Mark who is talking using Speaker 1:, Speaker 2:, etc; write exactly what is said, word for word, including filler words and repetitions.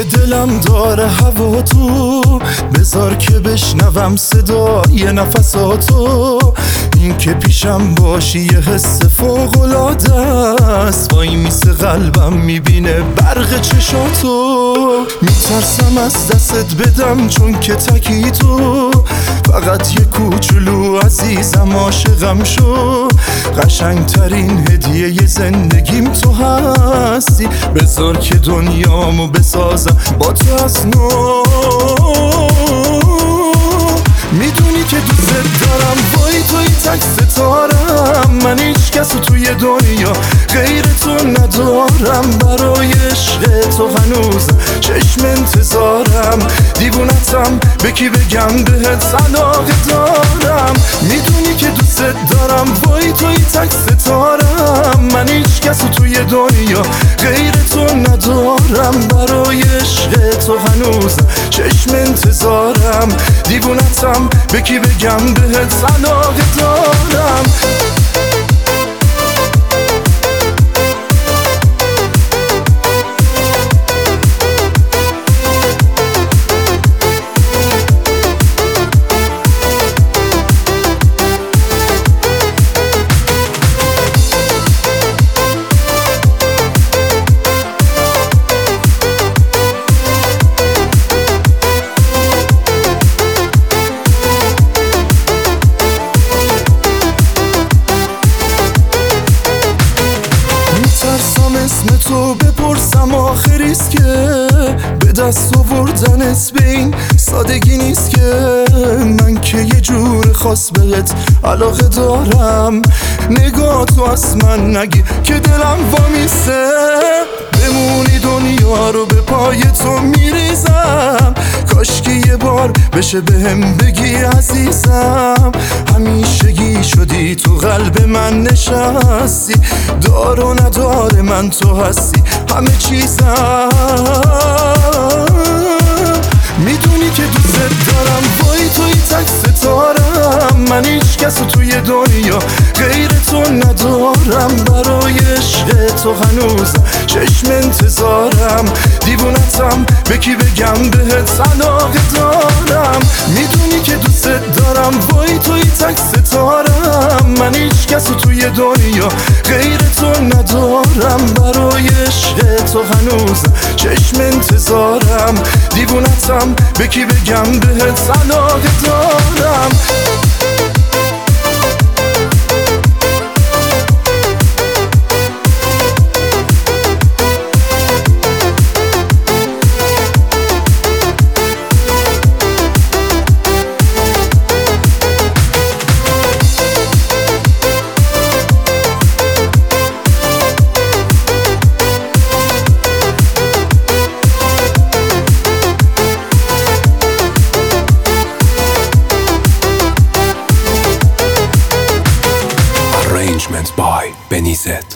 Speaker 1: دلم داره هوا تو، بذار که بشنوم صدای نفساتو. این که پیشم باشی یه حس فوق‌العاده است، وای میسه قلبم میبینه برق چشاتو. میترسم از دستت بدم چون که تکی تو، فقط یه کوچولو عزیزم عاشقم شو. قشنگترین هدیه ی زندگیم تو هستی، بذار که دنیامو بسازم با تو از نو. میدونی که دوست دارم، وای توی تک ستارم. من هیچ کس توی دنیا غیر تو ندارم. برای عشق تو هنوز چشم انتظارم. دیوونتم به کی بگم بهت علاقه دارم. میدونی که دوست دارم، وای توی تک ستارم. من هیچ کس توی دنیا غیر تو ندارم. برای عشق تو هنوز چشم انتظارم. دیوونتم به کی بگم بهت علاقه دارم. اسم تو بپرسم آخریست که به دست آوردنت به این سادگی نیست که. من که یه جور خاص بهت علاقه دارم. نگاه تو از من نگی که دلم وامیسته. بمونی دنیا رو به پای تو میریزم. کاش که یه بار بشه بهم بگی عزیزم. همیشگی شدی تو قلب من نشستی. دار و ندار من تو هستی همه چیزم. میدونی که دوست دارم، وای توی تک ستارم. من هیچ کس توی دنیا غیر تو ندارم. برای عشق تو هنوز چشم انتظارم. دیوونتم به کی بگم بهت علاقه دارم. میدونی که دوست دارم، وای توی تک ستارم. من هیچ کس توی دنیا غیر تو ندارم. برای عشق تو هنوز چشم انتظارم. دیوونتم به کی بگم بهت علاقه دارم.
Speaker 2: Arrangements by Benny Z.